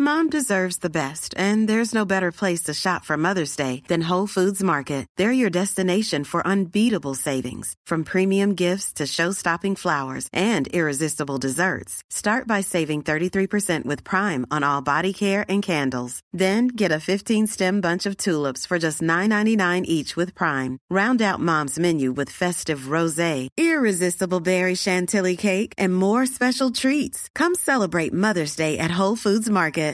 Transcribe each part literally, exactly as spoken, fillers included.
Mom deserves the best, and there's no better place to shop for Mother's Day than Whole Foods Market. They're your destination for unbeatable savings, from premium gifts to show-stopping flowers and irresistible desserts. Start by saving thirty-three percent with Prime on all body care and candles. Then get a fifteen-stem bunch of tulips for just nine ninety-nine each with Prime. Round out Mom's menu with festive rosé, irresistible berry chantilly cake, and more special treats. Come celebrate Mother's Day at Whole Foods Market.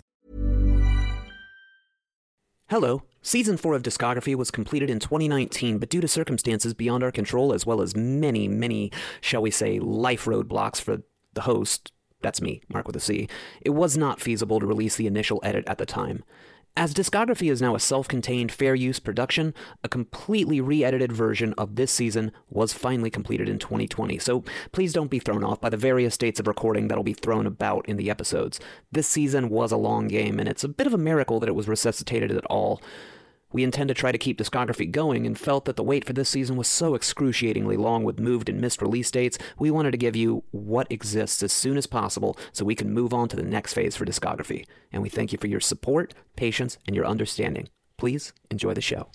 Hello. Season four of Discography was completed in twenty nineteen, but due to circumstances beyond our control, as well as many, many, shall we say, life roadblocks for the host, that's me, Mark with a C, it was not feasible to release the initial edit at the time. As Discography is now a self-contained, fair-use production, a completely re-edited version of this season was finally completed in twenty twenty, so please don't be thrown off by the various dates of recording that'll be thrown about in the episodes. This season was a long game, and it's a bit of a miracle that it was resuscitated at all. We intend to try to keep Discography going, and felt that the wait for this season was so excruciatingly long with moved and missed release dates, we wanted to give you what exists as soon as possible so we can move on to the next phase for Discography. And we thank you for your support, patience, and your understanding. Please enjoy the show.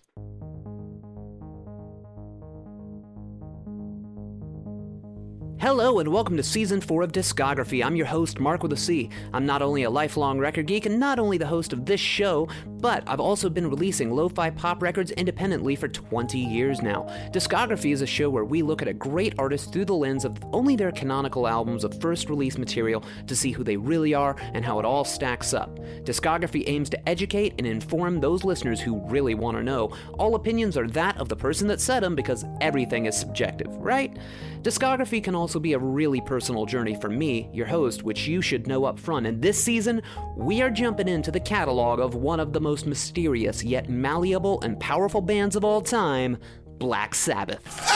Hello and welcome to Season four of Discography. I'm your host, Mark with a C. I'm not only a lifelong record geek and not only the host of this show, but I've also been releasing lo-fi pop records independently for twenty years now. Discography is a show where we look at a great artist through the lens of only their canonical albums of first release material to see who they really are and how it all stacks up. Discography aims to educate and inform those listeners who really want to know. All opinions are that of the person that said them because everything is subjective, right? Discography can also be a really personal journey for me, your host, which you should know up front. And this season, we are jumping into the catalog of one of the most mysterious yet malleable and powerful bands of all time, Black Sabbath.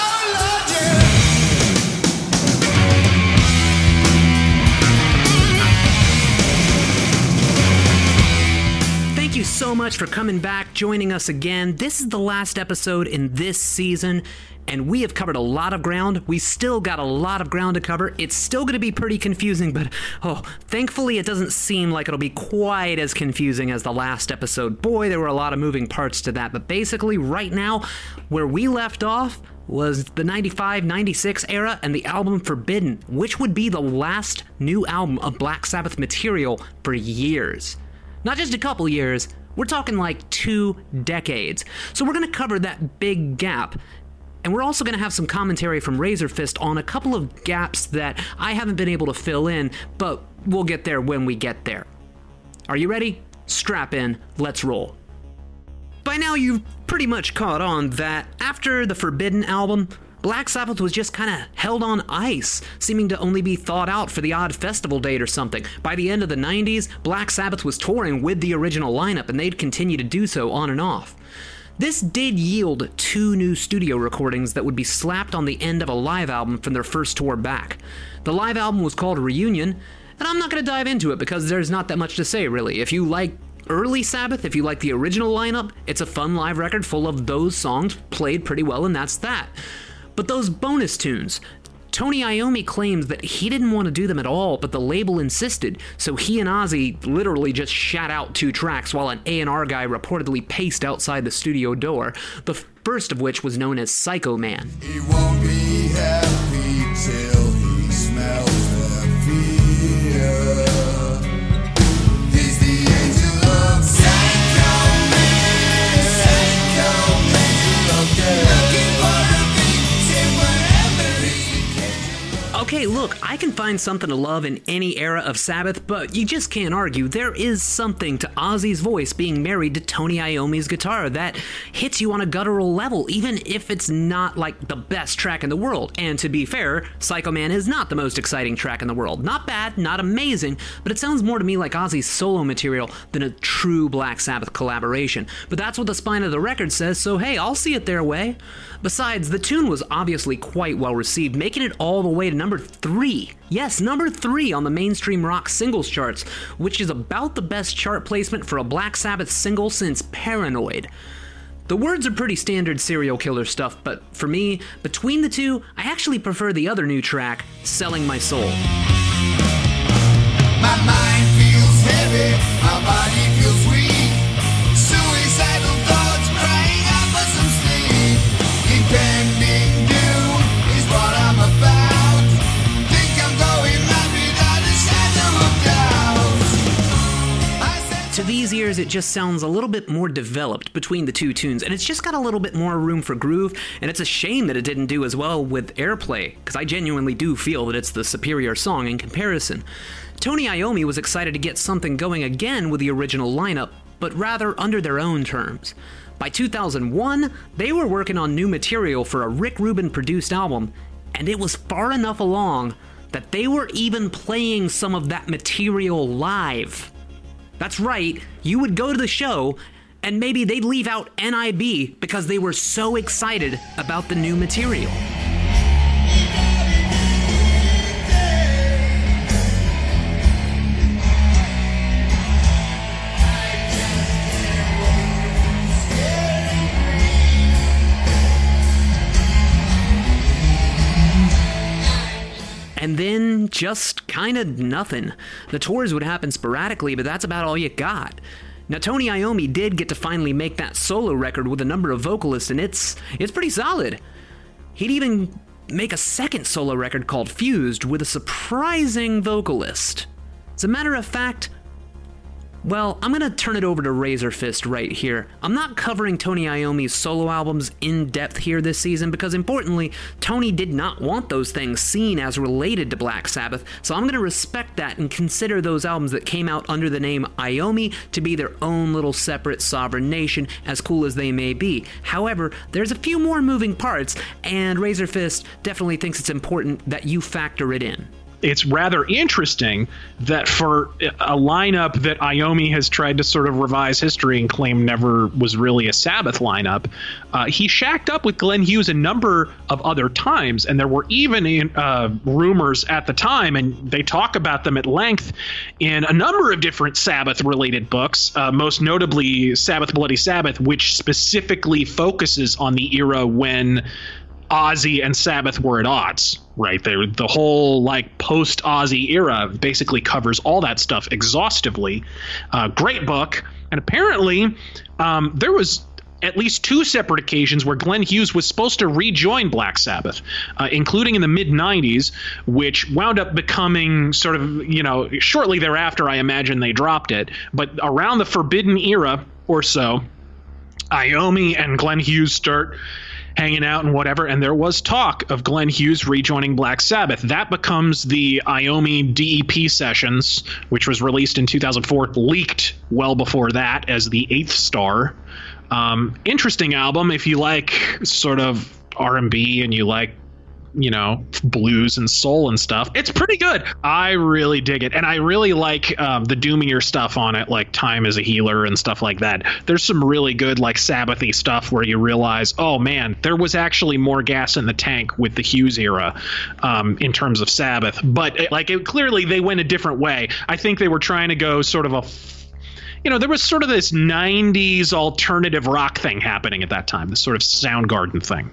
Thank you so much for coming back, joining us again. This is the last episode in this season, and we have covered a lot of ground. We still got a lot of ground to cover. It's still going to be pretty confusing, but oh, thankfully it doesn't seem like it'll be quite as confusing as the last episode. Boy, there were a lot of moving parts to that, but basically right now, where we left off was the ninety-five ninety-six era and the album Forbidden, which would be the last new album of Black Sabbath material for years. Not just a couple years, we're talking like two decades. So we're going to cover that big gap. And we're also going to have some commentary from Razorfist on a couple of gaps that I haven't been able to fill in, but we'll get there when we get there. Are you ready? Strap in, let's roll. By now you've pretty much caught on that after the Forbidden album, Black Sabbath was just kind of held on ice, seeming to only be thawed out for the odd festival date or something. By the end of the nineties, Black Sabbath was touring with the original lineup, and they'd continue to do so on and off. This did yield two new studio recordings that would be slapped on the end of a live album from their first tour back. The live album was called Reunion, and I'm not going to dive into it because there's not that much to say, really. If you like early Sabbath, if you like the original lineup, it's a fun live record full of those songs played pretty well, and that's that. But those bonus tunes, Tony Iommi claims that he didn't want to do them at all, but the label insisted, so he and Ozzy literally just shat out two tracks while an A and R guy reportedly paced outside the studio door, the first of which was known as Psycho Man. He won't be happy till he smells the fear. He's the angel of Psycho Man, Psycho Man, looking for a victim wherever he's. Okay, look, I can find something to love in any era of Sabbath, but you just can't argue. There is something to Ozzy's voice being married to Tony Iommi's guitar that hits you on a guttural level, even if it's not like the best track in the world. And to be fair, Psycho Man is not the most exciting track in the world. Not bad, not amazing, but it sounds more to me like Ozzy's solo material than a true Black Sabbath collaboration. But that's what the spine of the record says, so hey, I'll see it their way. Besides, the tune was obviously quite well received, making it all the way to number three. Yes, number three on the mainstream rock singles charts, which is about the best chart placement for a Black Sabbath single since Paranoid. The words are pretty standard serial killer stuff, but for me, between the two, I actually prefer the other new track, Selling My Soul. My mind feels heavy, my To these ears, it just sounds a little bit more developed between the two tunes, and it's just got a little bit more room for groove, and it's a shame that it didn't do as well with Airplay, because I genuinely do feel that it's the superior song in comparison. Tony Iommi was excited to get something going again with the original lineup, but rather under their own terms. By two thousand one, they were working on new material for a Rick Rubin-produced album, and it was far enough along that they were even playing some of that material live. That's right, you would go to the show, and maybe they'd leave out N I B because they were so excited about the new material. And then just kind of nothing. The tours would happen sporadically, but that's about all you got. Now, Tony Iommi did get to finally make that solo record with a number of vocalists, and it's it's pretty solid. He'd even make a second solo record called Fused with a surprising vocalist. As a matter of fact, well, I'm gonna turn it over to Razorfist right here. I'm not covering Tony Iommi's solo albums in depth here this season because, importantly, Tony did not want those things seen as related to Black Sabbath, so I'm gonna respect that and consider those albums that came out under the name Iommi to be their own little separate sovereign nation, as cool as they may be. However, there's a few more moving parts, and Razorfist definitely thinks it's important that you factor it in. It's rather interesting that for a lineup that Iommi has tried to sort of revise history and claim never was really a Sabbath lineup, uh, he shacked up with Glenn Hughes a number of other times, and there were even uh, rumors at the time, and they talk about them at length in a number of different Sabbath-related books, uh, most notably Sabbath Bloody Sabbath, which specifically focuses on the era when Ozzy and Sabbath were at odds, right? They were, the whole like post-Ozzy era basically covers all that stuff exhaustively. Uh, great book. And apparently um, there was at least two separate occasions where Glenn Hughes was supposed to rejoin Black Sabbath, uh, including in the mid nineties, which wound up becoming sort of, you know, shortly thereafter, I imagine they dropped it. But around the Forbidden era or so, Iommi and Glenn Hughes start hanging out and whatever, and there was talk of Glenn Hughes rejoining Black Sabbath. That becomes the Iommi D E P Sessions, which was released in two thousand four, leaked well before that as the Eighth Star. Um, interesting album if you like sort of R and B and you like, you know, blues and soul and stuff. It's pretty good. I really dig it. And I really like um, the doomier stuff on it, like Time is a Healer and stuff like that. There's some really good like Sabbathy stuff where you realize, oh man, there was actually more gas in the tank with the Hughes era um, in terms of Sabbath. But like it, clearly they went a different way. I think they were trying to go sort of a You know, there was sort of this nineties alternative rock thing happening at that time, this sort of Soundgarden thing.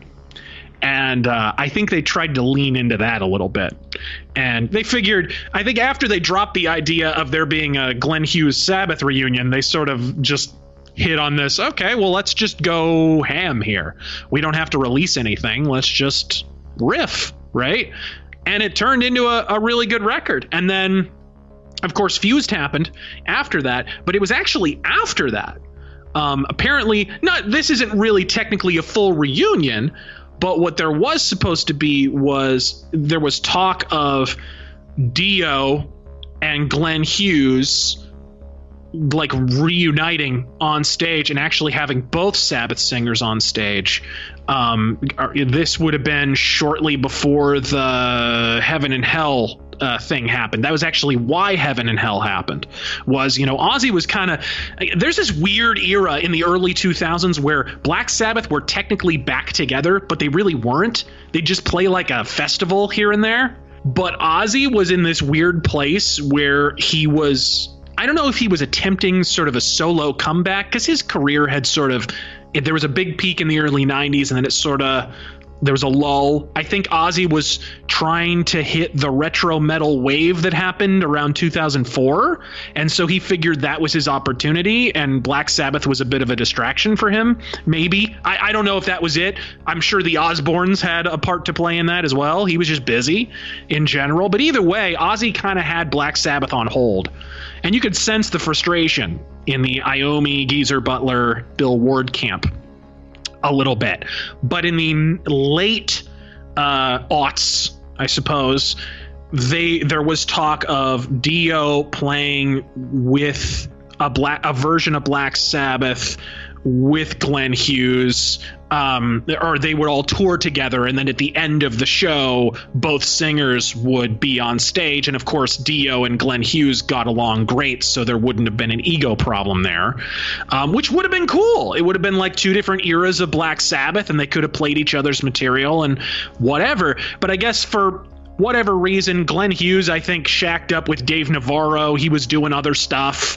And uh, I think they tried to lean into that a little bit. And they figured, I think after they dropped the idea of there being a Glenn Hughes Sabbath reunion, they sort of just hit on this, okay, well, let's just go ham here. We don't have to release anything. Let's just riff, right? And it turned into a, a really good record. And then, of course, Fused happened after that. But it was actually after that. Um, apparently, not this isn't really technically a full reunion, but what there was supposed to be was there was talk of Dio and Glenn Hughes like reuniting on stage and actually having both Sabbath singers on stage. Um, this would have been shortly before the Heaven and Hell uh, thing happened. That was actually why Heaven and Hell happened. Was, you know, Ozzy was kind of there's this weird era in the early two thousands where Black Sabbath were technically back together, but they really weren't. They just play like a festival here and there. But Ozzy was in this weird place where he was, I don't know if he was attempting sort of a solo comeback because his career had sort of, there was a big peak in the early nineties and then it sort of there was a lull. I think Ozzy was trying to hit the retro metal wave that happened around two thousand four, and so he figured that was his opportunity, and Black Sabbath was a bit of a distraction for him. Maybe. I, I don't know if that was it. I'm sure the Osbournes had a part to play in that as well. He was just busy in general. But either way, Ozzy kind of had Black Sabbath on hold, and you could sense the frustration in the Iommi, Geezer Butler, Bill Ward camp a little bit. But in the late uh, aughts, I suppose, they there was talk of Dio playing with a black a version of Black Sabbath with Glenn Hughes, um, or they would all tour together, and then at the end of the show, both singers would be on stage, and of course Dio and Glenn Hughes got along great, so there wouldn't have been an ego problem there, um, which would have been cool. It would have been like two different eras of Black Sabbath, and they could have played each other's material and whatever. But I guess for whatever reason, Glenn Hughes, I think, shacked up with Dave Navarro. He was doing other stuff,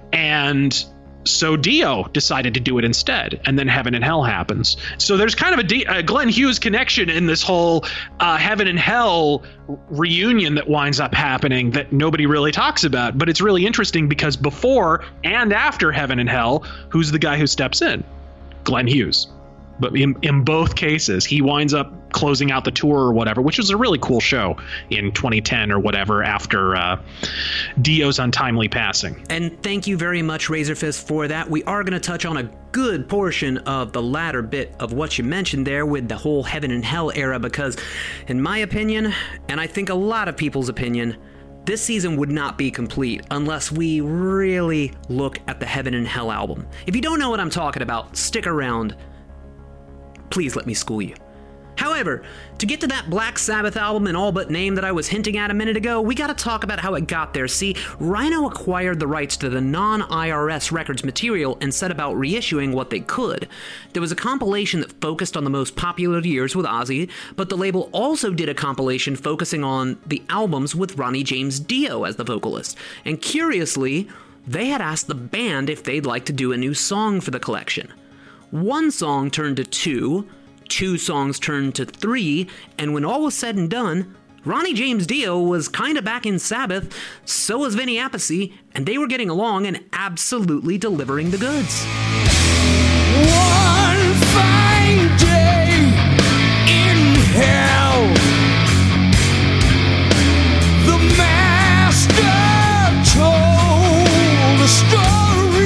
and so Dio decided to do it instead, and then Heaven and Hell happens. So there's kind of a, D- a Glenn Hughes connection in this whole uh, Heaven and Hell reunion that winds up happening that nobody really talks about. But it's really interesting because before and after Heaven and Hell, who's the guy who steps in? Glenn Hughes. But in, in both cases, he winds up closing out the tour or whatever, which was a really cool show in twenty ten or whatever after uh, Dio's untimely passing. And thank you very much, Razorfist, for that. We are going to touch on a good portion of the latter bit of what you mentioned there with the whole Heaven and Hell era, because in my opinion, and I think a lot of people's opinion, this season would not be complete unless we really look at the Heaven and Hell album. If you don't know what I'm talking about, stick around. Please let me school you. However, to get to that Black Sabbath album in all but name that I was hinting at a minute ago, we gotta talk about how it got there. See, Rhino acquired the rights to the non-I R S Records material and set about reissuing what they could. There was a compilation that focused on the most popular years with Ozzy, but the label also did a compilation focusing on the albums with Ronnie James Dio as the vocalist. And curiously, they had asked the band if they'd like to do a new song for the collection. One song turned to two, two songs turned to three, and when all was said and done, Ronnie James Dio was kinda back in Sabbath, so was Vinny Appice, and they were getting along and absolutely delivering the goods. One fine day in hell, the master told a story.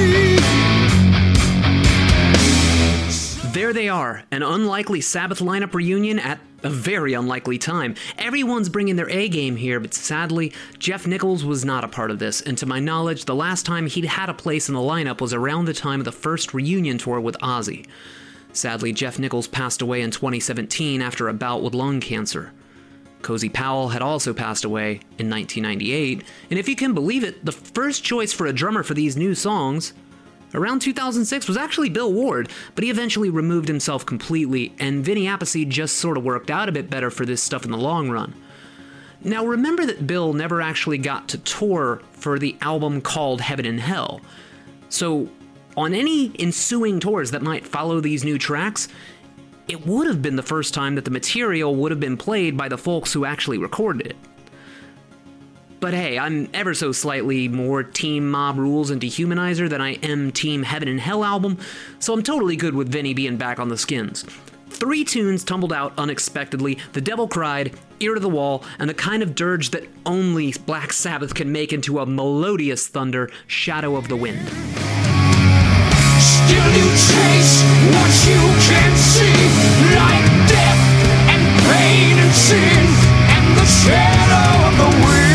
There they are, an unlikely Sabbath lineup reunion at a very unlikely time. Everyone's bringing their A-game here, but sadly, Jeff Nichols was not a part of this, and to my knowledge, the last time he'd had a place in the lineup was around the time of the first reunion tour with Ozzy. Sadly, Jeff Nichols passed away in twenty seventeen after a bout with lung cancer. Cozy Powell had also passed away in nineteen ninety-eight, and if you can believe it, the first choice for a drummer for these new songs around two thousand six was actually Bill Ward, but he eventually removed himself completely, and Vinny Appice just sort of worked out a bit better for this stuff in the long run. Now remember that Bill never actually got to tour for the album called Heaven and Hell, so on any ensuing tours that might follow these new tracks, it would have been the first time that the material would have been played by the folks who actually recorded it. But hey, I'm ever so slightly more Team Mob Rules and Dehumanizer than I am Team Heaven and Hell album, so I'm totally good with Vinny being back on the skins. Three tunes tumbled out unexpectedly: The Devil Cried, Ear to the Wall, and the kind of dirge that only Black Sabbath can make into a melodious thunder, Shadow of the Wind. Still you chase what you can see, like death and pain and sin, and the shadow of the wind.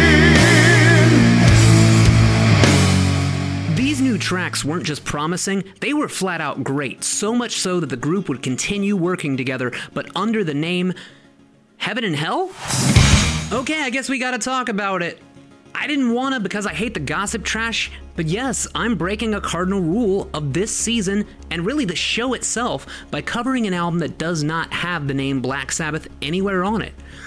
These new tracks weren't just promising, they were flat out great, so much so that the group would continue working together, but under the name Heaven and Hell? Okay, I guess we gotta talk about it. I didn't want to because I hate the gossip trash, but yes, I'm breaking a cardinal rule of this season, and really the show itself, by covering an album that does not have the name Black Sabbath anywhere on it.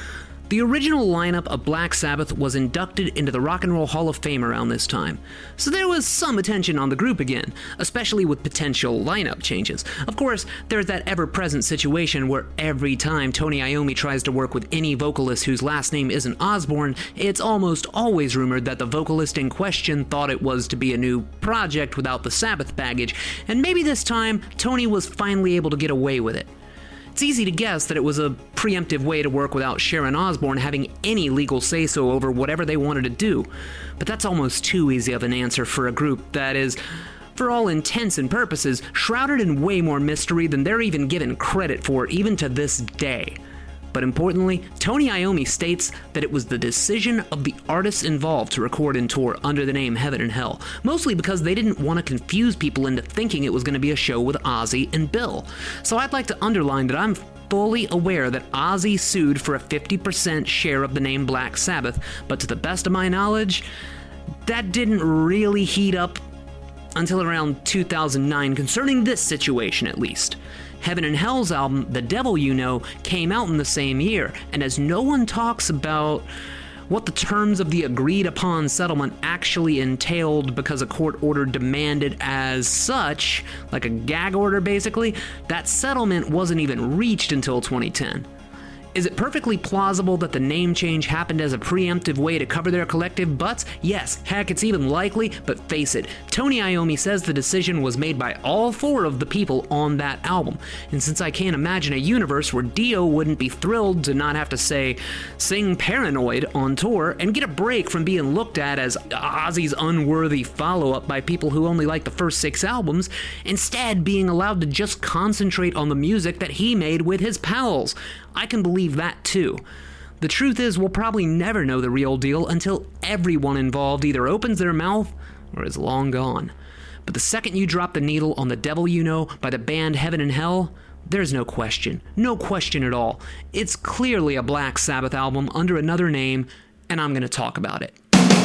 The original lineup of Black Sabbath was inducted into the Rock and Roll Hall of Fame around this time, so there was some attention on the group again, especially with potential lineup changes. Of course, there's that ever-present situation where every time Tony Iommi tries to work with any vocalist whose last name isn't Osborne, it's almost always rumored that the vocalist in question thought it was to be a new project without the Sabbath baggage, and maybe this time, Tony was finally able to get away with it. It's easy to guess that it was a preemptive way to work without Sharon Osbourne having any legal say-so over whatever they wanted to do, but that's almost too easy of an answer for a group that is, for all intents and purposes, shrouded in way more mystery than they're even given credit for even to this day. But importantly, Tony Iommi states that it was the decision of the artists involved to record and tour under the name Heaven and Hell, mostly because they didn't want to confuse people into thinking it was going to be a show with Ozzy and Bill. So I'd like to underline that I'm fully aware that Ozzy sued for a fifty percent share of the name Black Sabbath, but to the best of my knowledge, that didn't really heat up until around two thousand nine, concerning this situation at least. Heaven and Hell's album, The Devil You Know, came out in the same year, and as no one talks about what the terms of the agreed-upon settlement actually entailed because a court order demanded as such, like a gag order basically, that settlement wasn't even reached until twenty ten. Is it perfectly plausible that the name change happened as a preemptive way to cover their collective butts? Yes, heck, it's even likely, but face it, Tony Iommi says the decision was made by all four of the people on that album. And since I can't imagine a universe where Dio wouldn't be thrilled to not have to, say, sing Paranoid on tour and get a break from being looked at as Ozzy's unworthy follow-up by people who only like the first six albums, instead being allowed to just concentrate on the music that he made with his pals, I can believe that too. The truth is, we'll probably never know the real deal until everyone involved either opens their mouth or is long gone. But the second you drop the needle on The Devil You Know by the band Heaven and Hell, there's no question. No question at all. It's clearly a Black Sabbath album under another name, and I'm going to talk about it.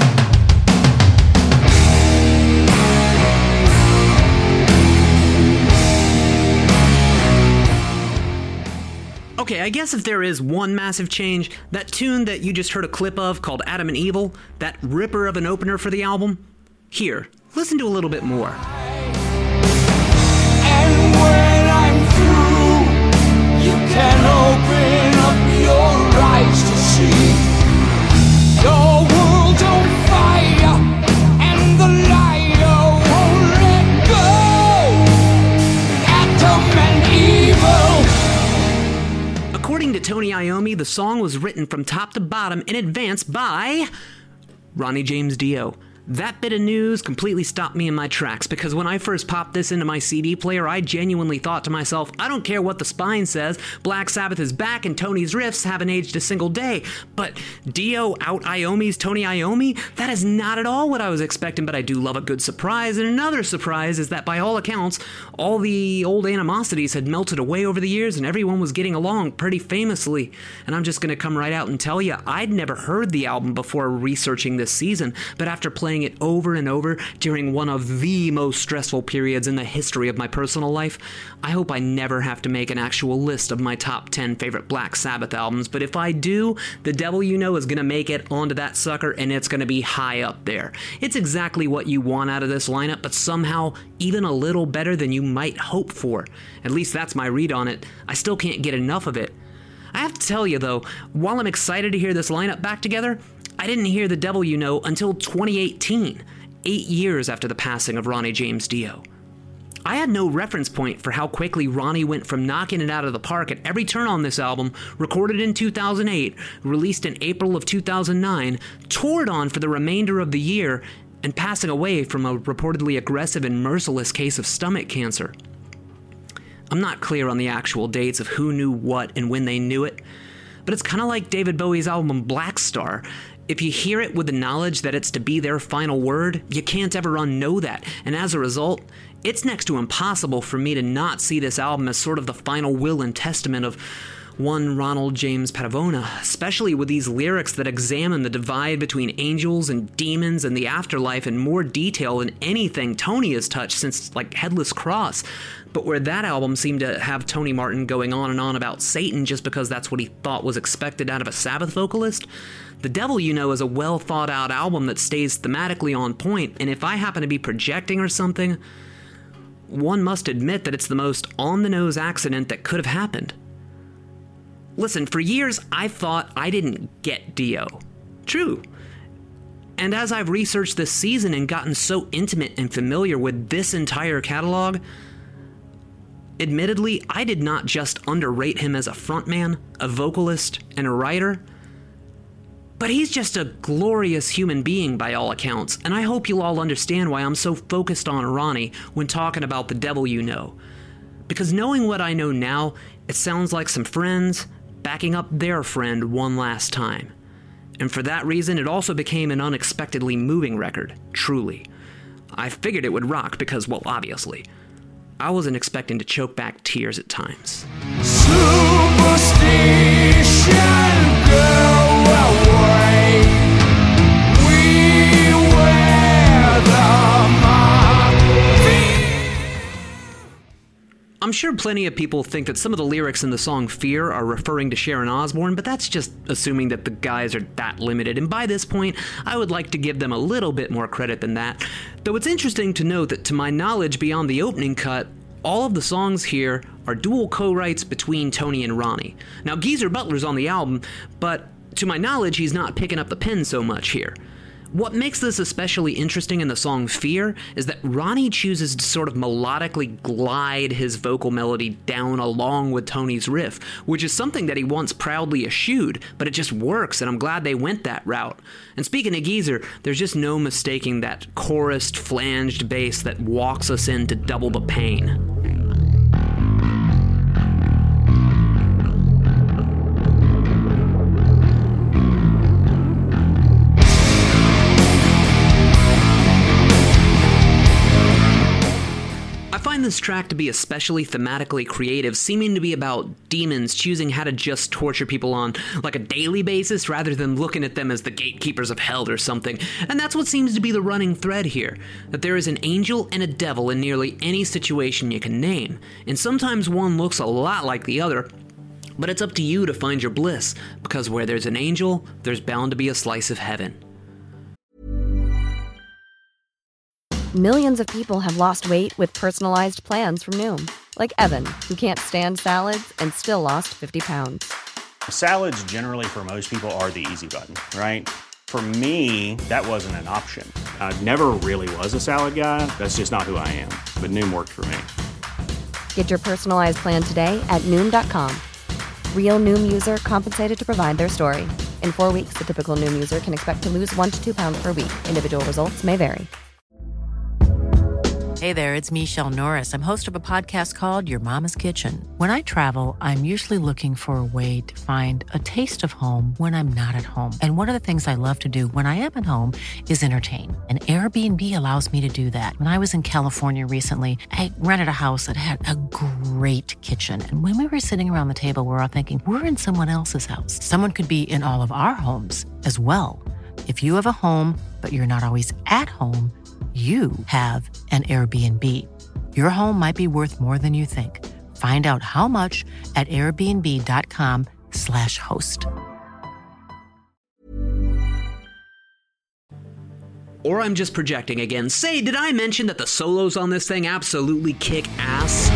Okay, I guess if there is one massive change, that tune that you just heard a clip of called Adam and Evil, that ripper of an opener for the album, here, listen to a little bit more. And when I'm through, you can open up your eyes to see your world's on fire, and the liar won't let go. Adam and Evil. According to Tony Iommi, the song was written from top to bottom in advance by Ronnie James Dio. That bit of news completely stopped me in my tracks, because when I first popped this into my C D player, I genuinely thought to myself, I don't care what the spine says, Black Sabbath is back and Tony's riffs haven't aged a single day. But Dio out Iommi's Tony Iommi? That is not at all what I was expecting, but I do love a good surprise. And another surprise is that by all accounts, all the old animosities had melted away over the years and everyone was getting along pretty famously. And I'm just going to come right out and tell you, I'd never heard the album before researching this season, but after playing it over and over during one of the most stressful periods in the history of my personal life, I hope I never have to make an actual list of my top ten favorite Black Sabbath albums, but if I do, The Devil You Know is going to make it onto that sucker, and it's going to be high up there. It's exactly what you want out of this lineup, but somehow even a little better than you might hope for. At least that's my read on it. I still can't get enough of it. I have to tell you though, while I'm excited to hear this lineup back together, I didn't hear The Devil You Know until twenty eighteen, eight years after the passing of Ronnie James Dio. I had no reference point for how quickly Ronnie went from knocking it out of the park at every turn on this album, recorded in two thousand eight, released in April of two thousand nine, toured on for the remainder of the year, and passing away from a reportedly aggressive and merciless case of stomach cancer. I'm not clear on the actual dates of who knew what and when they knew it, but it's kind of like David Bowie's album Black Star. If you hear it with the knowledge that it's to be their final word, you can't ever unknow that, and as a result, it's next to impossible for me to not see this album as sort of the final will and testament of one Ronald James Padavona, especially with these lyrics that examine the divide between angels and demons and the afterlife in more detail than anything Tony has touched since, like, Headless Cross. But where that album seemed to have Tony Martin going on and on about Satan just because that's what he thought was expected out of a Sabbath vocalist, The Devil You Know is a well-thought-out album that stays thematically on point, and if I happen to be projecting or something, one must admit that it's the most on-the-nose accident that could have happened. Listen, for years, I thought I didn't get Dio. True. And as I've researched this season and gotten so intimate and familiar with this entire catalog, admittedly, I did not just underrate him as a frontman, a vocalist, and a writer, but he's just a glorious human being by all accounts, and I hope you'll all understand why I'm so focused on Ronnie when talking about The Devil You Know. Because knowing what I know now, it sounds like some friends backing up their friend one last time. And for that reason, it also became an unexpectedly moving record, truly. I figured it would rock because, well, obviously, I wasn't expecting to choke back tears at times. Superstition, go away. We wear the mark. I'm sure plenty of people think that some of the lyrics in the song Fear are referring to Sharon Osbourne, but that's just assuming that the guys are that limited, and by this point, I would like to give them a little bit more credit than that. Though it's interesting to note that to my knowledge beyond the opening cut, all of the songs here are dual co-writes between Tony and Ronnie. Now, Geezer Butler's on the album, but to my knowledge, he's not picking up the pen so much here. What makes this especially interesting in the song Fear is that Ronnie chooses to sort of melodically glide his vocal melody down along with Tony's riff, which is something that he once proudly eschewed, but it just works, and I'm glad they went that route. And speaking of Geezer, there's just no mistaking that chorused, flanged bass that walks us into Double the Pain. I find this track to be especially thematically creative, seeming to be about demons choosing how to just torture people on like a daily basis rather than looking at them as the gatekeepers of hell or something. And that's what seems to be the running thread here, that there is an angel and a devil in nearly any situation you can name, and sometimes one looks a lot like the other, but it's up to you to find your bliss, because where there's an angel, there's bound to be a slice of heaven. Millions of people have lost weight with personalized plans from Noom. Like Evan, who can't stand salads and still lost fifty pounds. Salads generally for most people are the easy button, right? For me, that wasn't an option. I never really was a salad guy. That's just not who I am. But Noom worked for me. Get your personalized plan today at Noom dot com. Real Noom user compensated to provide their story. In four weeks, the typical Noom user can expect to lose one to two pounds per week. Individual results may vary. Hey there, it's Michelle Norris. I'm host of a podcast called Your Mama's Kitchen. When I travel, I'm usually looking for a way to find a taste of home when I'm not at home. And one of the things I love to do when I am at home is entertain. And Airbnb allows me to do that. When I was in California recently, I rented a house that had a great kitchen. And when we were sitting around the table, we were all thinking, we're in someone else's house. Someone could be in all of our homes as well. If you have a home, but you're not always at home, you have an Airbnb. Your home might be worth more than you think. Find out how much at airbnb.com slash host. Or I'm just projecting again. Say, did I mention that the solos on this thing absolutely kick ass?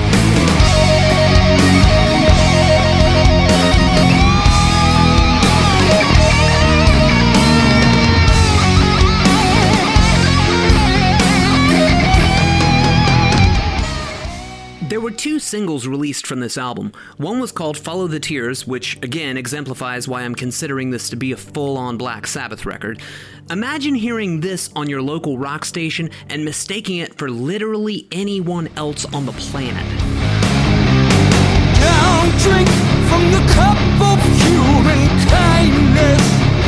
There were two singles released from this album. One was called Follow the Tears, which again exemplifies why I'm considering this to be a full-on Black Sabbath record. Imagine hearing this on your local rock station and mistaking it for literally anyone else on the planet. Down, drink from the cup of human kindness.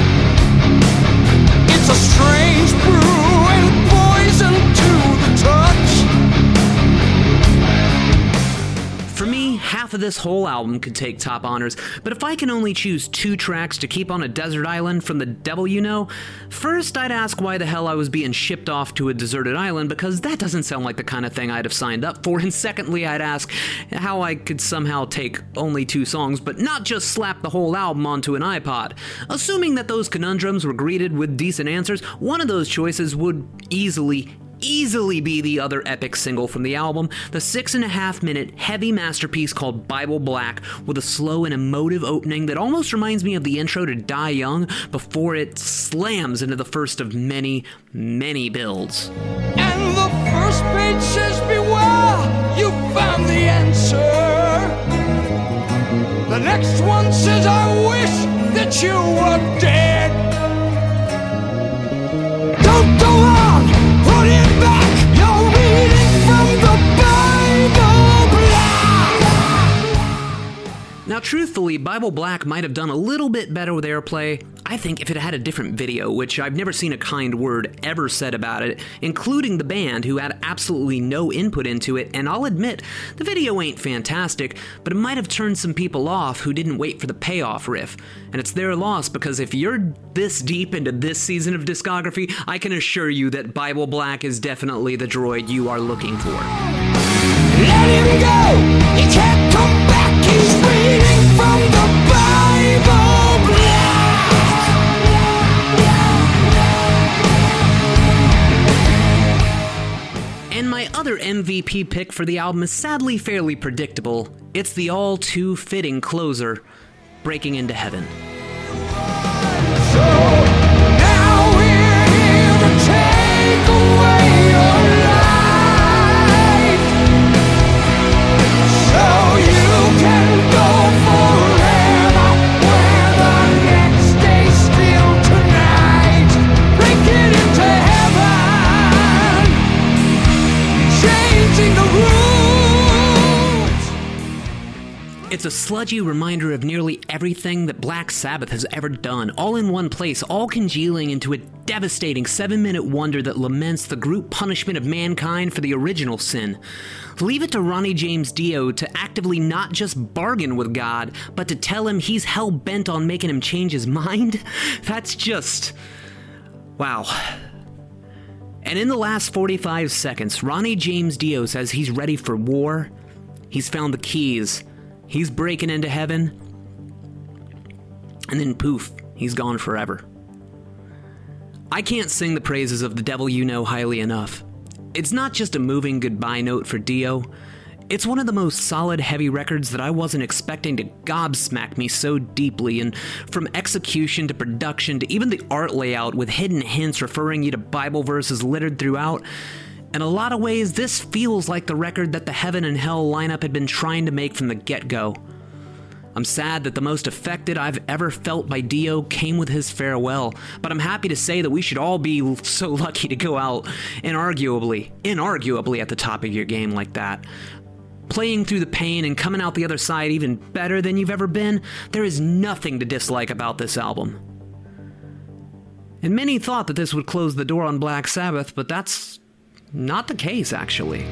It's a strange brew and poison to the touch. For me, half half of this whole album could take top honors, but if I can only choose two tracks to keep on a desert island from the Devil You Know, first I'd ask why the hell I was being shipped off to a deserted island, because that doesn't sound like the kind of thing I'd have signed up for, and secondly I'd ask how I could somehow take only two songs but not just slap the whole album onto an iPod. Assuming that those conundrums were greeted with decent answers, one of those choices would easily easily be the other epic single from the album, the six and a half minute heavy masterpiece called Bible Black, with a slow and emotive opening that almost reminds me of the intro to Die Young before it slams into the first of many, many builds. And the first page says, beware, you found the answer. The next one says, I wish that you were dead. Don't go on, put it back. You're reading from the Bible Black. Now, truthfully, Bible Black might have done a little bit better with airplay, I think, if it had a different video, which I've never seen a kind word ever said about it, including the band, who had absolutely no input into it, and I'll admit, the video ain't fantastic, but it might have turned some people off who didn't wait for the payoff riff. And it's their loss, because if you're this deep into this season of discography, I can assure you that Bible Black is definitely the droid you are looking for. Let him go, he can't come back, he's reading from the Bible Black. And my other M V P pick for the album is sadly fairly predictable. It's the all-too-fitting closer, Breaking Into Heaven. So now we're here to take away your life, so you can go forever where the next day's still tonight. Breaking into heaven, changing the rules. It's a sludgy reminder of nearly everything that Black Sabbath has ever done, all in one place, all congealing into a devastating seven-minute wonder that laments the group punishment of mankind for the original sin. Leave it to Ronnie James Dio to actively not just bargain with God, but to tell him he's hell-bent on making him change his mind? That's just... wow. And in the last forty-five seconds, Ronnie James Dio says he's ready for war, he's found the keys, he's breaking into heaven, and then poof, he's gone forever. I can't sing the praises of The Devil You Know highly enough. It's not just a moving goodbye note for Dio, it's one of the most solid heavy records that I wasn't expecting to gobsmack me so deeply, and from execution to production to even the art layout with hidden hints referring you to Bible verses littered throughout. In a lot of ways, this feels like the record that the Heaven and Hell lineup had been trying to make from the get-go. I'm sad that the most affected I've ever felt by Dio came with his farewell, but I'm happy to say that we should all be so lucky to go out inarguably, inarguably at the top of your game like that. Playing through the pain and coming out the other side even better than you've ever been, there is nothing to dislike about this album. And many thought that this would close the door on Black Sabbath, but that's not the case, actually.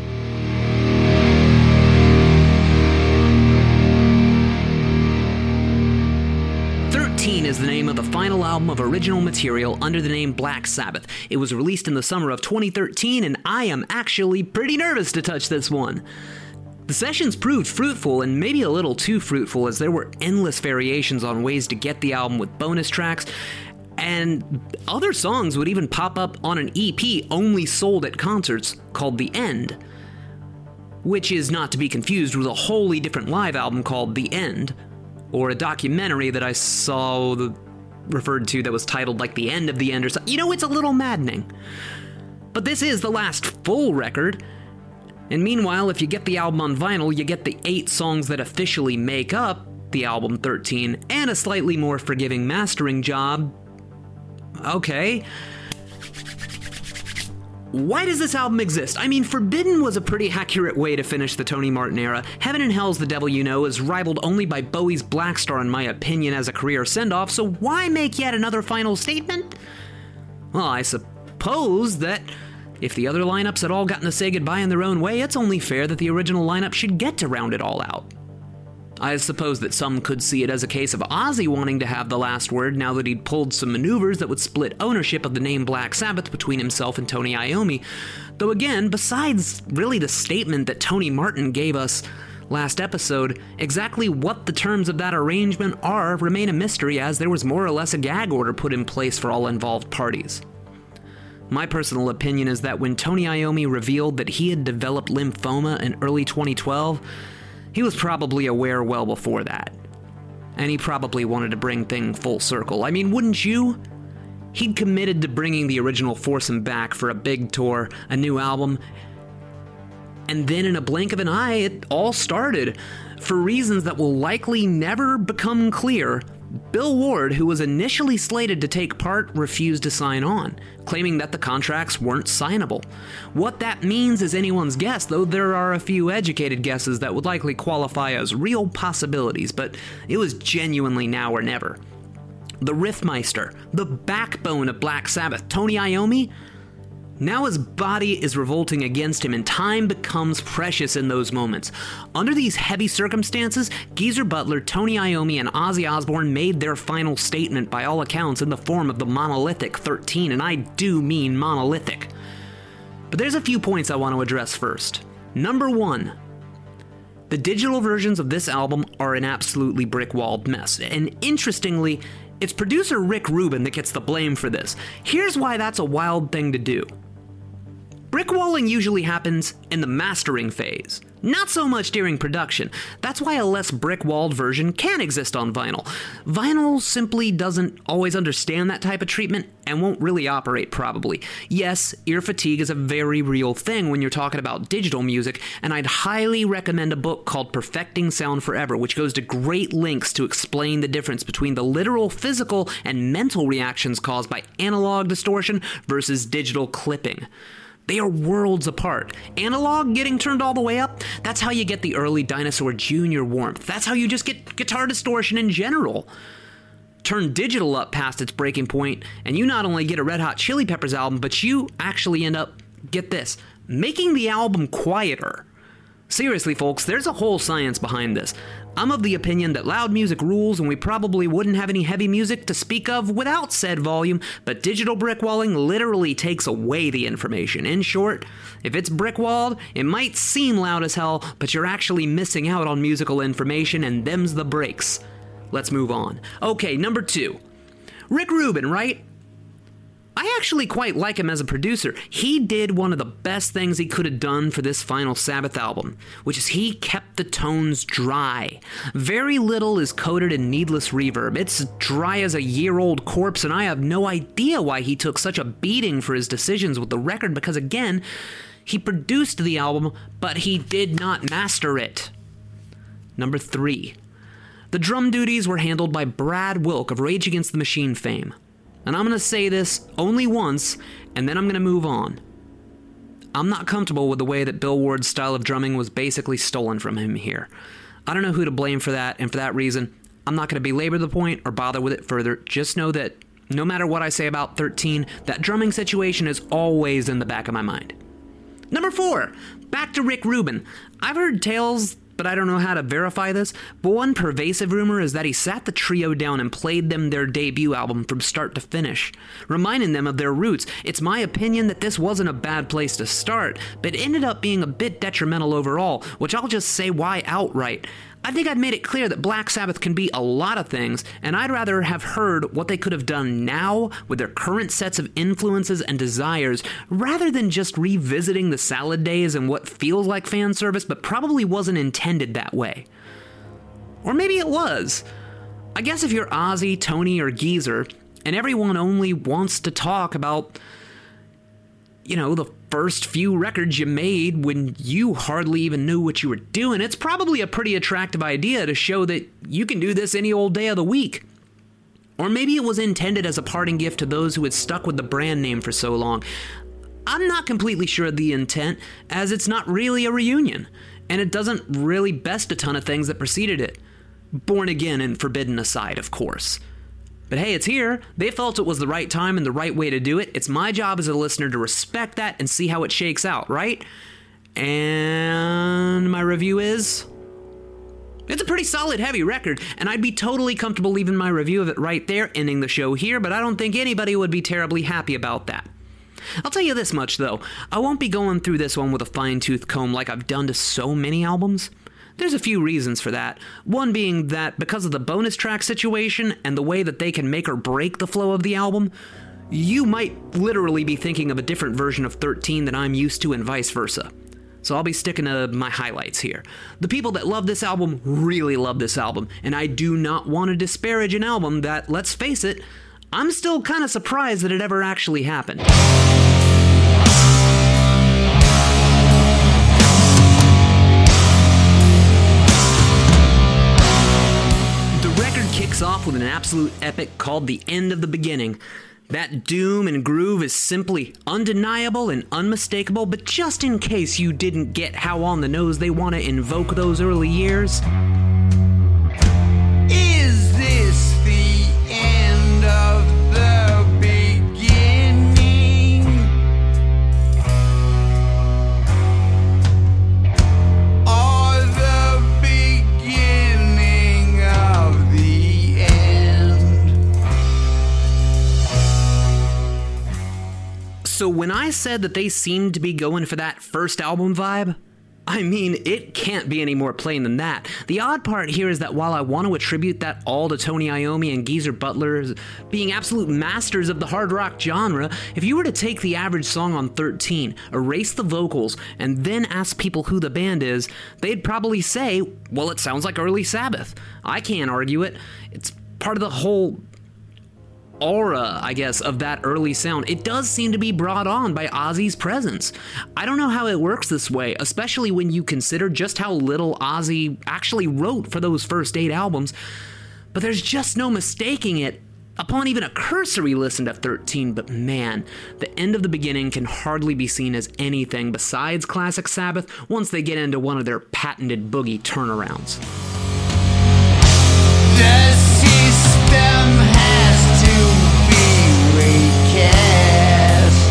thirteen is the name of the final album of original material under the name Black Sabbath. It was released in the summer of twenty thirteen, and I am actually pretty nervous to touch this one. The sessions proved fruitful, and maybe a little too fruitful, as there were endless variations on ways to get the album with bonus tracks, and other songs would even pop up on an E P only sold at concerts called The End, which is not to be confused with a wholly different live album called The End, or a documentary that I saw the, referred to that was titled like The End of the End or something. You know, it's a little maddening. But this is the last full record, and meanwhile, if you get the album on vinyl, you get the eight songs that officially make up the album thirteen, and a slightly more forgiving mastering job. Okay. Why does this album exist? I mean, Forbidden was a pretty accurate way to finish the Tony Martin era. Heaven and Hell's The Devil You Know is rivaled only by Bowie's Black Star in my opinion as a career send-off, so why make yet another final statement? Well, I suppose that if the other lineups had all gotten to say goodbye in their own way, it's only fair that the original lineup should get to round it all out. I suppose that some could see it as a case of Ozzy wanting to have the last word now that he'd pulled some maneuvers that would split ownership of the name Black Sabbath between himself and Tony Iommi. Though again, besides really the statement that Tony Martin gave us last episode, exactly what the terms of that arrangement are remain a mystery, as there was more or less a gag order put in place for all involved parties. My personal opinion is that when Tony Iommi revealed that he had developed lymphoma in early twenty twelve, he was probably aware well before that. And he probably wanted to bring things full circle. I mean, wouldn't you? He'd committed to bringing the original foursome back for a big tour, a new album, and then in a blink of an eye, it all started. For reasons that will likely never become clear, Bill Ward, who was initially slated to take part, refused to sign on, claiming that the contracts weren't signable. What that means is anyone's guess, though there are a few educated guesses that would likely qualify as real possibilities, but it was genuinely now or never. The Riffmeister, the backbone of Black Sabbath, Tony Iommi, now his body is revolting against him, and time becomes precious in those moments. Under these heavy circumstances, Geezer Butler, Tony Iommi, and Ozzy Osbourne made their final statement, by all accounts, in the form of the monolithic thirteen, and I do mean monolithic. But there's a few points I want to address first. Number one, the digital versions of this album are an absolutely brick-walled mess, and interestingly, it's producer Rick Rubin that gets the blame for this. Here's why that's a wild thing to do. Brickwalling usually happens in the mastering phase, not so much during production. That's why a less brick-walled version can exist on vinyl. Vinyl simply doesn't always understand that type of treatment and won't really operate probably. Yes, ear fatigue is a very real thing when you're talking about digital music, and I'd highly recommend a book called Perfecting Sound Forever, which goes to great lengths to explain the difference between the literal physical and mental reactions caused by analog distortion versus digital clipping. They are worlds apart. Analog getting turned all the way up, that's how you get the early Dinosaur Junior warmth. That's how you just get guitar distortion in general. Turn digital up past its breaking point, and you not only get a Red Hot Chili Peppers album, but you actually end up, get this, making the album quieter. Seriously, folks, there's a whole science behind this. I'm of the opinion that loud music rules, and we probably wouldn't have any heavy music to speak of without said volume, but digital brickwalling literally takes away the information. In short, if it's brickwalled, it might seem loud as hell, but you're actually missing out on musical information, and them's the breaks. Let's move on. Okay, number two. Rick Rubin, right? I actually quite like him as a producer. He did one of the best things he could have done for this final Sabbath album, which is he kept the tones dry. Very little is coated in needless reverb. It's dry as a year-old corpse, and I have no idea why he took such a beating for his decisions with the record, because again, he produced the album, but he did not master it. Number three. The drum duties were handled by Brad Wilk of Rage Against the Machine fame. And I'm going to say this only once, and then I'm going to move on. I'm not comfortable with the way that Bill Ward's style of drumming was basically stolen from him here. I don't know who to blame for that, and for that reason, I'm not going to belabor the point or bother with it further. Just know that no matter what I say about thirteen, that drumming situation is always in the back of my mind. Number four, back to Rick Rubin. I've heard tales, but I don't know how to verify this, but one pervasive rumor is that he sat the trio down and played them their debut album from start to finish, reminding them of their roots. It's my opinion that this wasn't a bad place to start, but ended up being a bit detrimental overall, which I'll just say why outright. I think I've made it clear that Black Sabbath can be a lot of things, and I'd rather have heard what they could have done now with their current sets of influences and desires, rather than just revisiting the salad days and what feels like fan service but probably wasn't intended that way. Or maybe it was. I guess if you're Ozzy, Tony, or Geezer, and everyone only wants to talk about, you know, the first few records you made when you hardly even knew what you were doing, it's probably a pretty attractive idea to show that you can do this any old day of the week. Or maybe it was intended as a parting gift to those who had stuck with the brand name for so long. I'm not completely sure of the intent, as it's not really a reunion, and it doesn't really best a ton of things that preceded it. Born Again and Forbidden aside, of course. But hey, it's here. They felt it was the right time and the right way to do it. It's my job as a listener to respect that and see how it shakes out, right? And my review is It's a pretty solid heavy record, and I'd be totally comfortable leaving my review of it right there, ending the show here, but I don't think anybody would be terribly happy about that. I'll tell you this much, though. I won't be going through this one with a fine-tooth comb like I've done to so many albums. There's a few reasons for that. One being that because of the bonus track situation and the way that they can make or break the flow of the album, you might literally be thinking of a different version of thirteen than I'm used to and vice versa. So I'll be sticking to my highlights here. The people that love this album really love this album, and I do not want to disparage an album that, let's face it, I'm still kind of surprised that it ever actually happened. The record kicks off with an absolute epic called The End of the Beginning. That doom and groove is simply undeniable and unmistakable, but just in case you didn't get how on the nose they want to invoke those early years. Is this the end of the beginning? Or the beginning of the end? So when I said that they seemed to be going for that first album vibe, I mean, it can't be any more plain than that. The odd part here is that while I want to attribute that all to Tony Iommi and Geezer Butler as being absolute masters of the hard rock genre, if you were to take the average song on thirteen, erase the vocals, and then ask people who the band is, they'd probably say, well, it sounds like early Sabbath. I can't argue it. It's part of the whole aura, I guess, of that early sound. It does seem to be brought on by Ozzy's presence. I don't know how it works this way, especially when you consider just how little Ozzy actually wrote for those first eight albums, but there's just no mistaking it upon even a cursory listen to thirteen. But man, The End of the Beginning can hardly be seen as anything besides classic Sabbath once they get into one of their patented boogie turnarounds. The system has to be recast.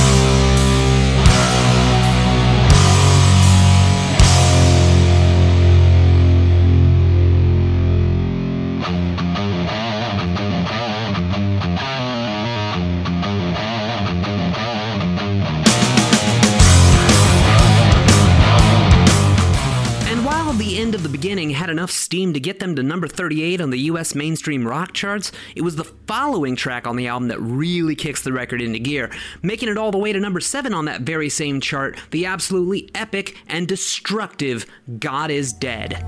And while The End of the Beginning had enough steam to get them to number thirty-eight on the U S mainstream rock charts, it was the following track on the album that really kicks the record into gear, making it all the way to number seven on that very same chart, the absolutely epic and destructive God Is Dead.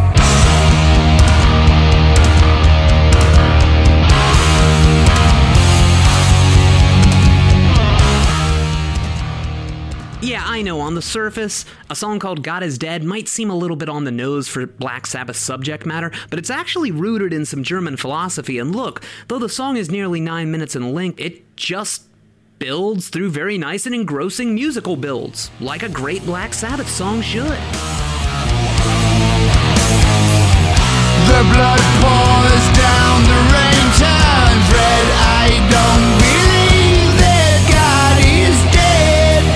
Yeah, I know, on the surface, a song called God Is Dead might seem a little bit on the nose for Black Sabbath subject matter, but it's actually rooted in some German philosophy, and look, though the song is nearly nine minutes in length, it just builds through very nice and engrossing musical builds, like a great Black Sabbath song should. The blood pours down, the rain turns red. I don't believe that God is dead.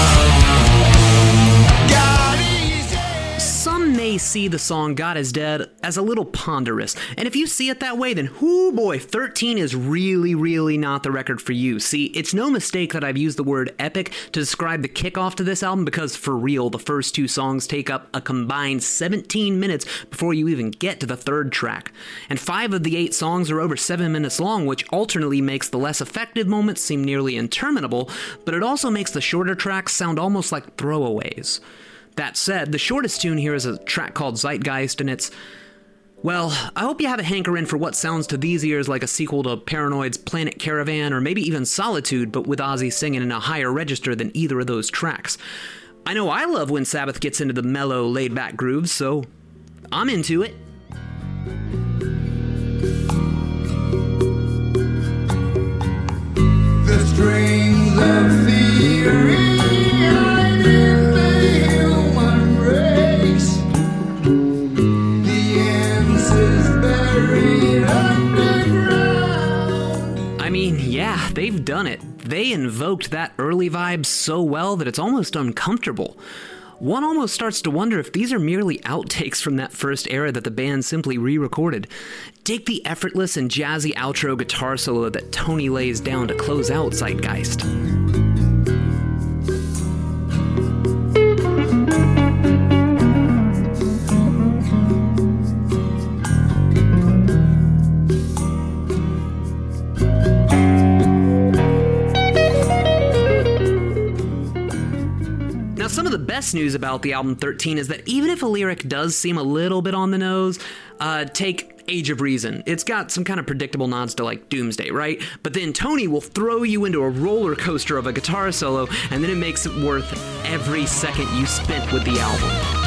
God is dead. Some may see the song God Is Dead as a little ponderous, and if you see it that way, then whoo boy, thirteen is really, really not the record for you. See, it's no mistake that I've used the word epic to describe the kickoff to this album, because for real, the first two songs take up a combined seventeen minutes before you even get to the third track. And five of the eight songs are over seven minutes long, which alternately makes the less effective moments seem nearly interminable, but it also makes the shorter tracks sound almost like throwaways. That said, the shortest tune here is a track called Zeitgeist, and it's, well, I hope you have a hankering for what sounds to these ears like a sequel to Paranoid's Planet Caravan, or maybe even Solitude, but with Ozzy singing in a higher register than either of those tracks. I know I love when Sabbath gets into the mellow, laid-back grooves, so I'm into it. The strings of theory are in the human race. The answer's buried underground. I mean, yeah, they've done it. They invoked that early vibe so well that it's almost uncomfortable. one almost starts to wonder if these are merely outtakes from that first era that the band simply re-recorded. Dig the effortless and jazzy outro guitar solo that Tony lays down to close out Zeitgeist. Some of the best news about the album thirteen is that even if a lyric does seem a little bit on the nose, uh, take Age of Reason. It's got some kind of predictable nods to, like, Doomsday, right? But then Tony will throw you into a roller coaster of a guitar solo, and then it makes it worth every second you spent with the album.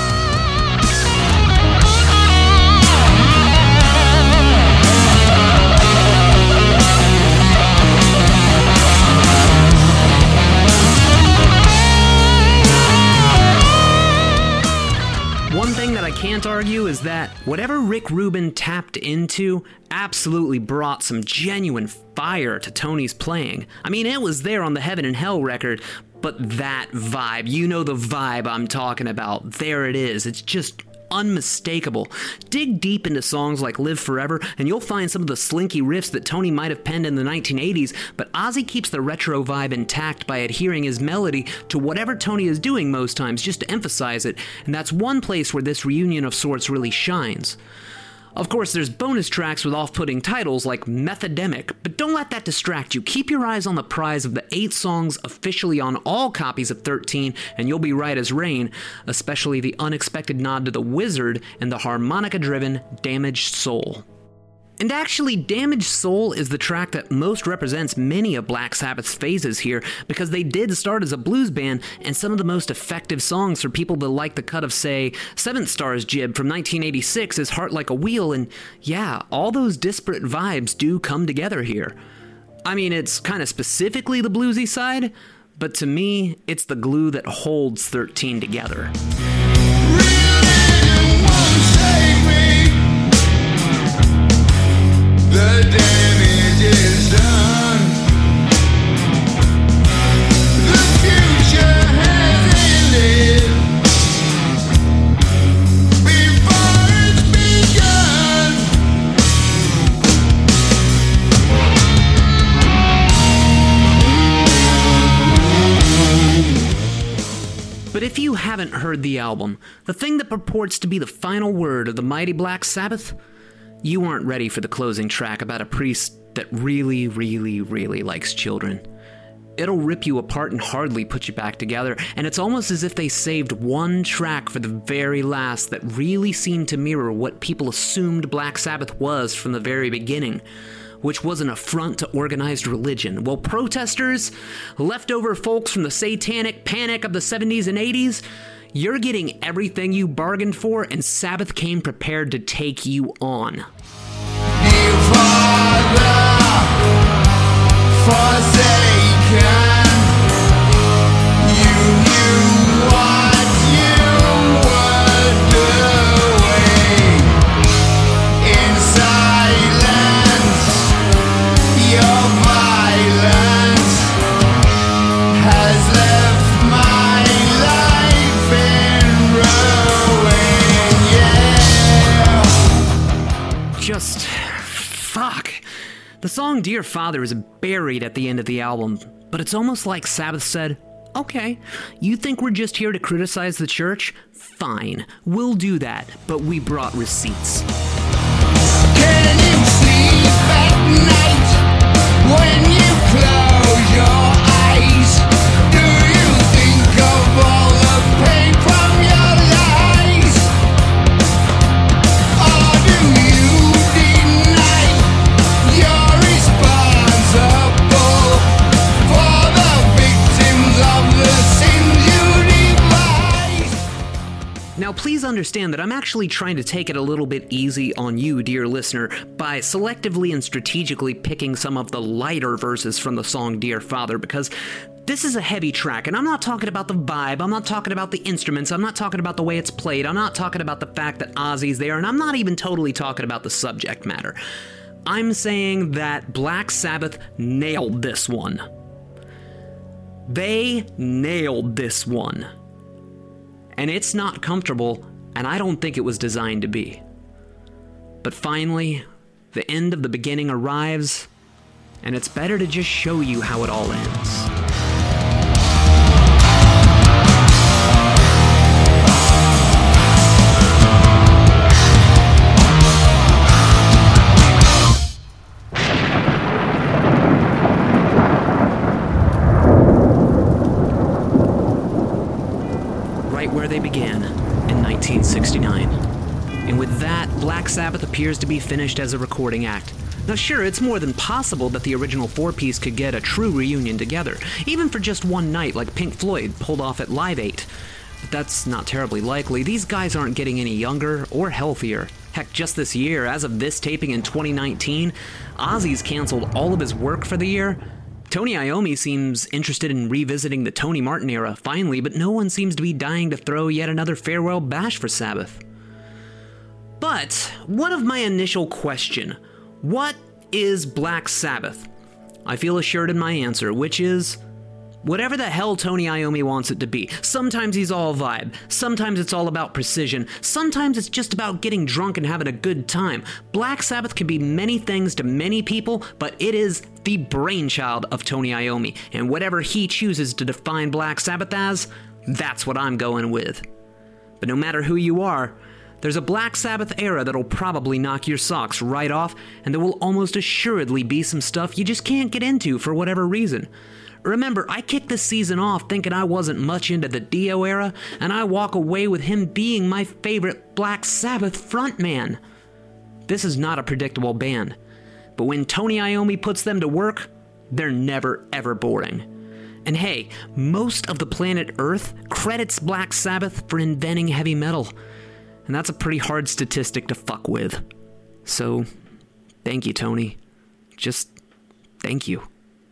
One thing that I can't argue is that whatever Rick Rubin tapped into absolutely brought some genuine fire to Tony's playing. I mean, it was there on the Heaven and Hell record, but that vibe, you know the vibe I'm talking about, there it is. It's just unmistakable. Dig deep into songs like Live Forever, and you'll find some of the slinky riffs that Tony might have penned in the nineteen eighties, but Ozzy keeps the retro vibe intact by adhering his melody to whatever Tony is doing most times, just to emphasize it, and that's one place where this reunion of sorts really shines. Of course, there's bonus tracks with off-putting titles like Methodemic, but don't let that distract you. Keep your eyes on the prize of the eight songs officially on all copies of thirteen, and you'll be right as rain, especially the unexpected nod to the Wizard and the harmonica-driven Damaged Soul. And actually, Damaged Soul is the track that most represents many of Black Sabbath's phases here, because they did start as a blues band, and some of the most effective songs for people that like the cut of, say, Seventh Star's Jib from nineteen eighty-six is Heart Like a Wheel, and yeah, all those disparate vibes do come together here. I mean, it's kind of specifically the bluesy side, but to me, it's the glue that holds thirteen together. The damage is done. The future has ended before it's begun. But if you haven't heard the album, the thing that purports to be the final word of the mighty Black Sabbath, you aren't ready for the closing track about a priest that really, really, really likes children. It'll rip you apart and hardly put you back together, and it's almost as if they saved one track for the very last that really seemed to mirror what people assumed Black Sabbath was from the very beginning, which was an affront to organized religion. While protesters, leftover folks from the satanic panic of the seventies and eighties, you're getting everything you bargained for, and Sabbath came prepared to take you on. Dear Father, forsaken, you knew what you were doing. In silence, your violence has left my Just fuck. The song Dear Father is buried at the end of the album, but it's almost like Sabbath said, okay, you think we're just here to criticize the church? Fine, we'll do that, but we brought receipts. Can you sleep at night when you close your eyes? Do you think of all the pain from your lies? Or do you deny you're responsible for the victims of the sins you devise? Now, please understand that I'm actually trying to take it a little bit easy on you, dear listener, by selectively and strategically picking some of the lighter verses from the song Dear Father, because this is a heavy track, and I'm not talking about the vibe, I'm not talking about the instruments, I'm not talking about the way it's played, I'm not talking about the fact that Ozzy's there, and I'm not even totally talking about the subject matter. I'm saying that Black Sabbath nailed this one. They nailed this one. and it's not comfortable, and I don't think it was designed to be. But finally, the end of the beginning arrives, and it's better to just show you how it all ends. Right where they began, in nineteen sixty-nine. And with that, Black Sabbath appears to be finished as a recording act. Now sure, it's more than possible that the original four-piece could get a true reunion together, even for just one night like Pink Floyd pulled off at Live Eight. But that's not terribly likely. These guys aren't getting any younger or healthier. Heck, just this year, as of this taping in twenty nineteen, Ozzy's canceled all of his work for the year. Tony Iommi seems interested in revisiting the Tony Martin era finally, but no one seems to be dying to throw yet another farewell bash for Sabbath. But one of my initial question, what is Black Sabbath? I feel assured in my answer, which is whatever the hell Tony Iommi wants it to be. Sometimes he's all vibe, sometimes it's all about precision, sometimes it's just about getting drunk and having a good time. Black Sabbath can be many things to many people, but it is the brainchild of Tony Iommi, and whatever he chooses to define Black Sabbath as, that's what I'm going with. But no matter who you are, there's a Black Sabbath era that'll probably knock your socks right off, and there will almost assuredly be some stuff you just can't get into for whatever reason. Remember, I kicked this season off thinking I wasn't much into the Dio era, and I walk away with him being my favorite Black Sabbath frontman. This is not a predictable band, but when Tony Iommi puts them to work, they're never ever boring. And hey, most of the planet Earth credits Black Sabbath for inventing heavy metal, and that's a pretty hard statistic to fuck with. So, thank you, Tony. Just thank you.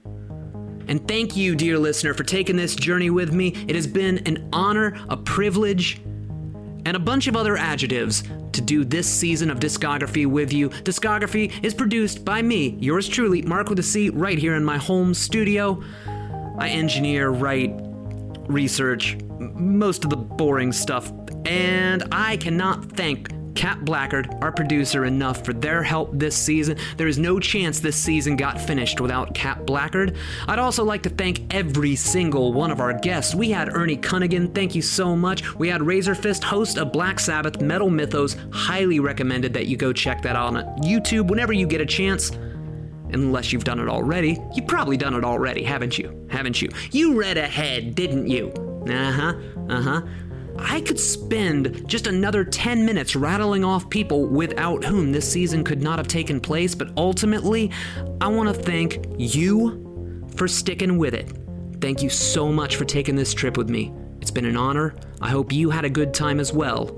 And thank you, dear listener, for taking this journey with me. It has been an honor, a privilege, and a bunch of other adjectives to do this season of Discography with you. Discography is produced by me, yours truly, Mark with a C, right here in my home studio. I engineer, write, research, most of the boring stuff, and I cannot thank Kat Blackard, our producer, enough for their help this season. There is no chance this season got finished without Kat Blackard. I'd also like to thank every single one of our guests. We had Ernie Cunningham, thank you so much. We had Razorfist, host of Black Sabbath Metal Mythos. Highly recommended that you go check that out on YouTube whenever you get a chance. Unless you've done it already. You've probably done it already, haven't you? Haven't you? You read ahead, didn't you? Uh-huh, uh-huh. I could spend just another ten minutes rattling off people without whom this season could not have taken place, but ultimately, I want to thank you for sticking with it. Thank you so much for taking this trip with me. It's been an honor. I hope you had a good time as well.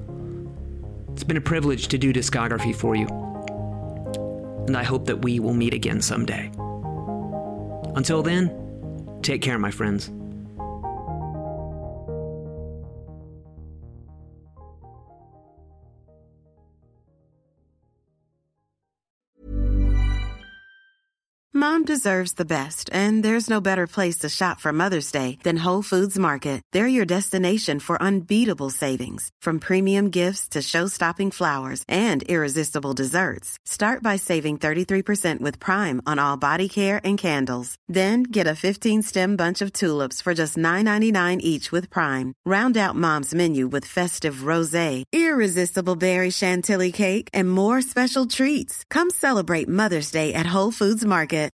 It's been a privilege to do Discography for you. And I hope that we will meet again someday. Until then, take care, my friends. Mom deserves the best, and there's no better place to shop for Mother's Day than Whole Foods Market. They're your destination for unbeatable savings, from premium gifts to show-stopping flowers and irresistible desserts. Start by saving thirty-three percent with Prime on all body care and candles. Then get a fifteen-stem bunch of tulips for just nine ninety-nine each with Prime. Round out Mom's menu with festive rosé, irresistible berry chantilly cake, and more special treats. Come celebrate Mother's Day at Whole Foods Market.